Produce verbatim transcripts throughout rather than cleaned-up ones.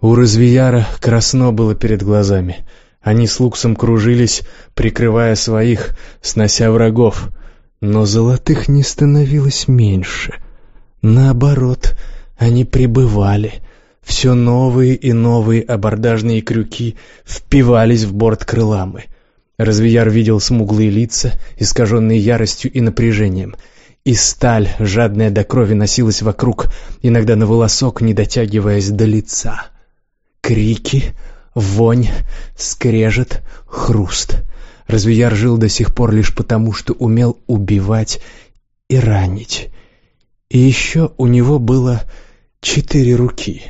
У Развияра красно было перед глазами. Они с Луксом кружились, прикрывая своих, снося врагов. Но золотых не становилось меньше. Наоборот, они прибывали. Все новые и новые абордажные крюки впивались в борт крыламы. Развияр видел смуглые лица, искаженные яростью и напряжением. И сталь, жадная до крови, носилась вокруг, иногда на волосок, не дотягиваясь до лица. Крики, вонь, скрежет, хруст. Развияр жил до сих пор лишь потому, что умел убивать и ранить. И еще у него было четыре руки.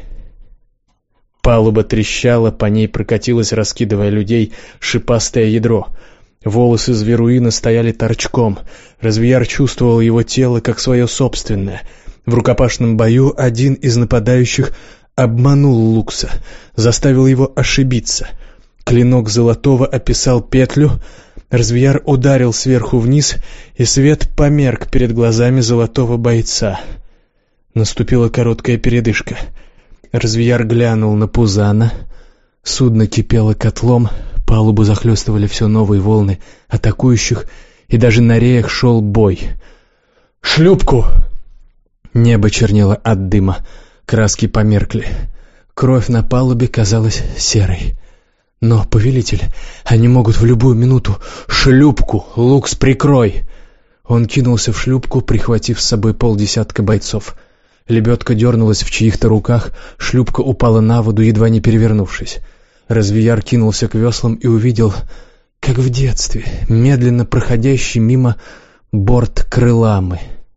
Палуба трещала, по ней прокатилось, раскидывая людей, шипастое ядро. Волосы зверуина стояли торчком. Развияр чувствовал его тело как свое собственное. В рукопашном бою один из нападающих обманул Лукса, заставил его ошибиться. Клинок Золотого описал петлю. Развияр ударил сверху вниз, и свет померк перед глазами Золотого бойца. Наступила короткая передышка. Развияр глянул на Пузана. Судно кипело котлом, палубу захлестывали все новые волны атакующих, и даже на реях шел бой. «Шлюпку!» Небо чернело от дыма, краски померкли. Кровь на палубе казалась серой. «Но, повелитель, они могут в любую минуту... Шлюпку! Лукс, прикрой!» Он кинулся в шлюпку, прихватив с собой полдесятка бойцов. Лебедка дернулась в чьих-то руках, шлюпка упала на воду, едва не перевернувшись. Развияр кинулся к веслам и увидел, как в детстве, медленно проходящий мимо борт крыламы.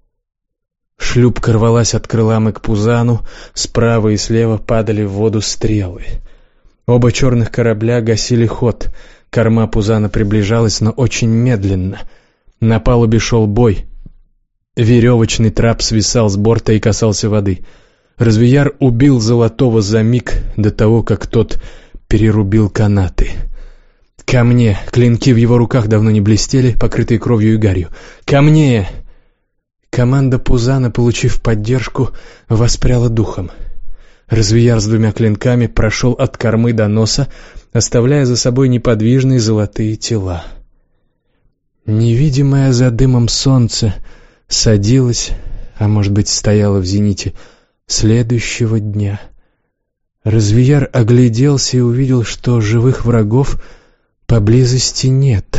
Шлюпка рвалась от крыламы к Пузану, справа и слева падали в воду стрелы. Оба черных корабля гасили ход, корма Пузана приближалась, но очень медленно. На палубе шел бой. Веревочный трап свисал с борта и касался воды. Развияр убил Золотого за миг до того, как тот перерубил канаты. «Ко мне!» Клинки в его руках давно не блестели, покрытые кровью и гарью. «Ко мне!» Команда Пузана, получив поддержку, воспряла духом. Развияр с двумя клинками прошел от кормы до носа, оставляя за собой неподвижные золотые тела. Невидимое за дымом солнце садилось, а может быть стояло в зените, следующего дня. Развияр огляделся и увидел, что живых врагов поблизости нет.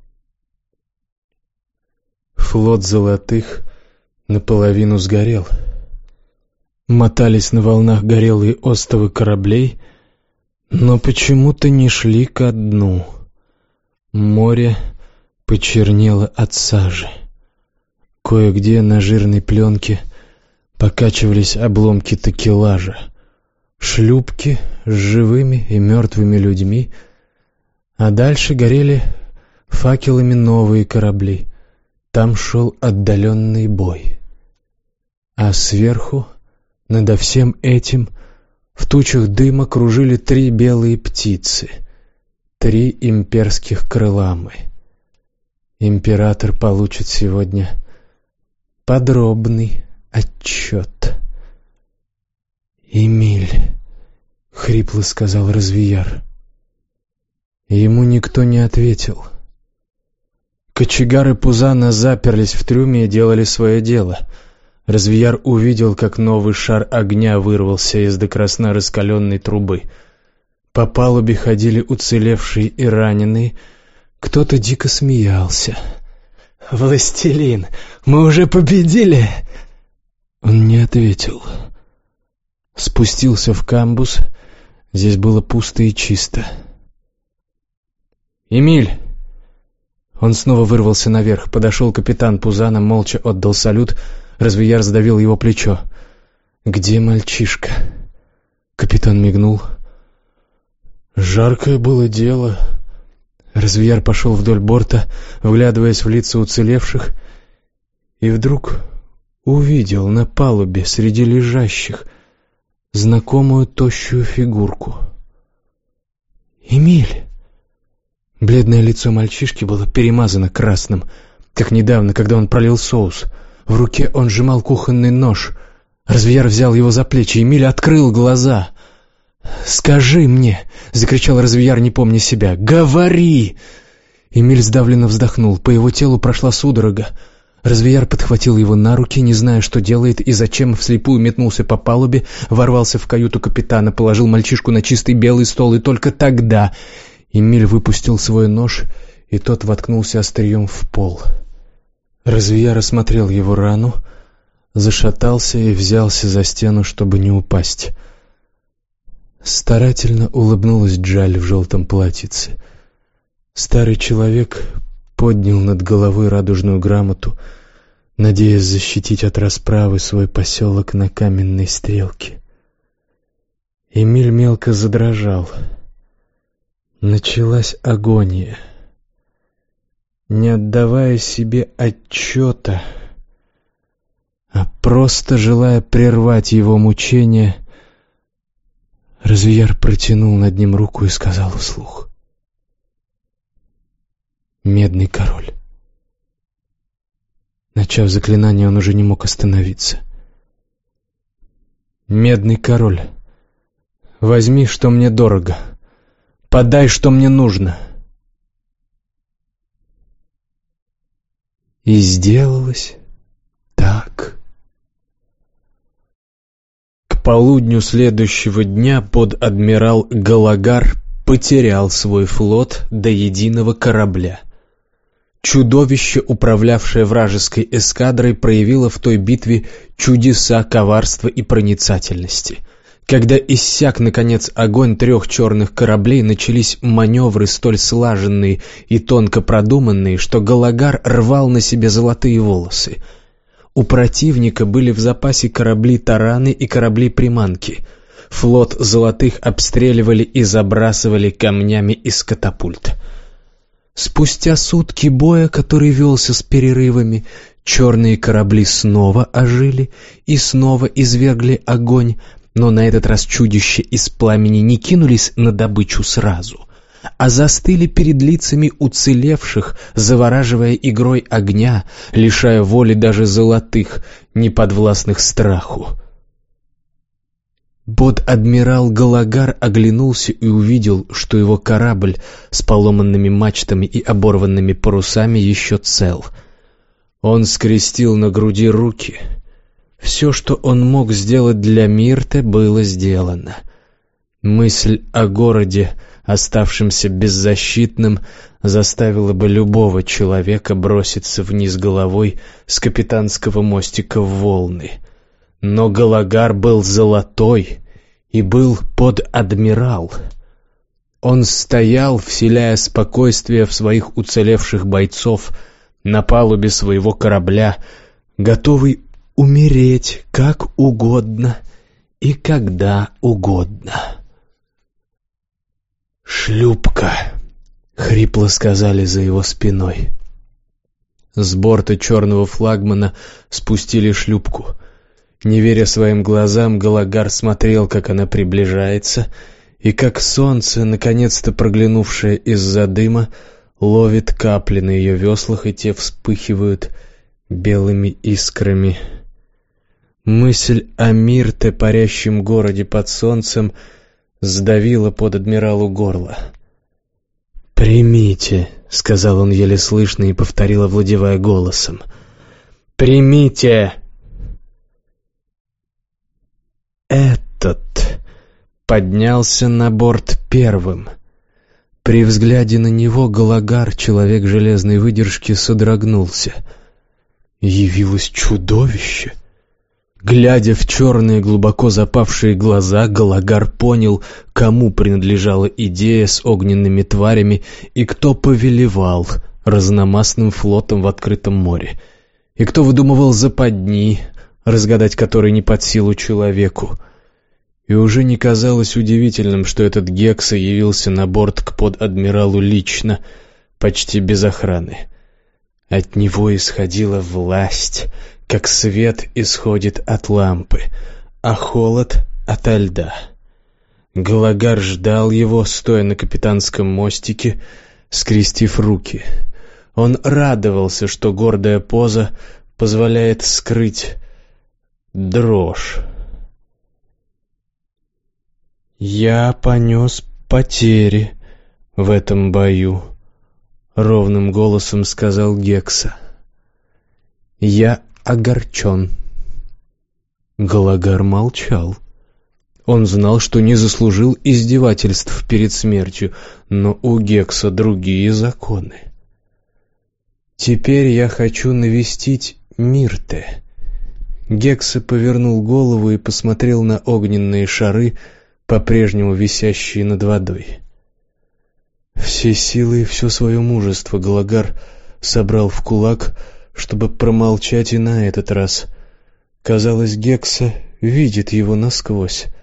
Флот золотых наполовину сгорел. Мотались на волнах горелые остовы кораблей, но почему-то не шли ко дну. Море почернело от сажи. Кое-где на жирной пленке покачивались обломки такелажа. Шлюпки с живыми и мертвыми людьми, а дальше горели факелами новые корабли. Там шел отдаленный бой. А сверху, надо всем этим, в тучах дыма кружили три белые птицы, три имперских крыламы. Император получит сегодня подробный отчет. «Эмиль», — хрипло сказал Развияр. Ему никто не ответил. Кочегары Пузана заперлись в трюме и делали свое дело. Развияр увидел, как новый шар огня вырвался из до красна раскаленной трубы. По палубе ходили уцелевшие и раненые. Кто-то дико смеялся. «Властелин, мы уже победили!» Он не ответил. Спустился в камбуз. Здесь было пусто и чисто. «Эмиль!» Он снова вырвался наверх. Подошел капитан Пузана, молча отдал салют. Развияр сдавил его плечо. «Где мальчишка?» Капитан мигнул. «Жаркое было дело». Развияр пошел вдоль борта, вглядываясь в лица уцелевших, и вдруг увидел на палубе среди лежащих знакомую тощую фигурку. «Эмиль!» Бледное лицо мальчишки было перемазано красным, как недавно, когда он пролил соус. В руке он сжимал кухонный нож. Развияр взял его за плечи. Эмиль открыл глаза. «Скажи мне!» — закричал Развияр, не помня себя. «Говори!» Эмиль сдавленно вздохнул. По его телу прошла судорога. Развияр подхватил его на руки, не зная, что делает и зачем, вслепую метнулся по палубе, ворвался в каюту капитана, положил мальчишку на чистый белый стол, и только тогда Эмиль выпустил свой нож, и тот воткнулся острием в пол. Развияр осмотрел его рану, зашатался и взялся за стену, чтобы не упасть. Старательно улыбнулась Джаль в желтом платьице. Старый человек поднял над головой радужную грамоту, надеясь защитить от расправы свой поселок на каменной стрелке. Эмиль мелко задрожал. Началась агония. Не отдавая себе отчета, а просто желая прервать его мучения, Развияр протянул над ним руку и сказал вслух: «Медный король». Начав заклинание, он уже не мог остановиться. «Медный король, возьми, что мне дорого, подай, что мне нужно». И сделалось так. К полудню следующего дня под-адмирал Галагар потерял свой флот до единого корабля. Чудовище, управлявшее вражеской эскадрой, проявило в той битве чудеса коварства и проницательности. Когда иссяк, наконец, огонь трех черных кораблей, начались маневры столь слаженные и тонко продуманные, что Галагар рвал на себе золотые волосы. У противника были в запасе корабли-тараны и корабли-приманки. Флот золотых обстреливали и забрасывали камнями из катапульт. Спустя сутки боя, который велся с перерывами, черные корабли снова ожили и снова извергли огонь, но на этот раз чудища из пламени не кинулись на добычу сразу, а застыли перед лицами уцелевших, завораживая игрой огня, лишая воли даже золотых, неподвластных страху. Под-адмирал Галагар оглянулся и увидел, что его корабль с поломанными мачтами и оборванными парусами еще цел. Он скрестил на груди руки. Все, что он мог сделать для Мирте, было сделано. Мысль о городе, оставшемся беззащитным, заставила бы любого человека броситься вниз головой с капитанского мостика в волны. Но Галагар был золотой и был под-адмирал. Он стоял, вселяя спокойствие в своих уцелевших бойцов на палубе своего корабля, готовый умереть как угодно и когда угодно. «Шлюпка!» — хрипло сказали за его спиной. С борта черного флагмана спустили шлюпку. Не веря своим глазам, Галагар смотрел, как она приближается, и как солнце, наконец-то проглянувшее из-за дыма, ловит капли на ее веслах, и те вспыхивают белыми искрами. Мысль о Мирте, парящем городе под солнцем, сдавила под-адмиралу горло. «Примите», — сказал он еле слышно и повторил, овладевая голосом. «Примите!» Этот поднялся на борт первым. При взгляде на него Галагар, человек железной выдержки, содрогнулся. Явилось чудовище. Глядя в черные, глубоко запавшие глаза, Галагар понял, кому принадлежала идея с огненными тварями и кто повелевал разномастным флотом в открытом море, и кто выдумывал западни, разгадать которые не под силу человеку. И уже не казалось удивительным, что этот Гекса явился на борт к под-адмиралу лично, почти без охраны. От него исходила власть, как свет исходит от лампы, а холод — ото льда. Галагар ждал его, стоя на капитанском мостике, скрестив руки. Он радовался, что гордая поза позволяет скрыть дрожь. «Я понес потери в этом бою», — ровным голосом сказал Гекса. «Я огорчен». Галагар молчал. Он знал, что не заслужил издевательств перед смертью, но у Гекса другие законы. «Теперь я хочу навестить Мирте». Гекса повернул голову и посмотрел на огненные шары, по-прежнему висящие над водой. Все силы и все свое мужество Галагар собрал в кулак, чтобы промолчать и на этот раз. Казалось, Гекса видит его насквозь.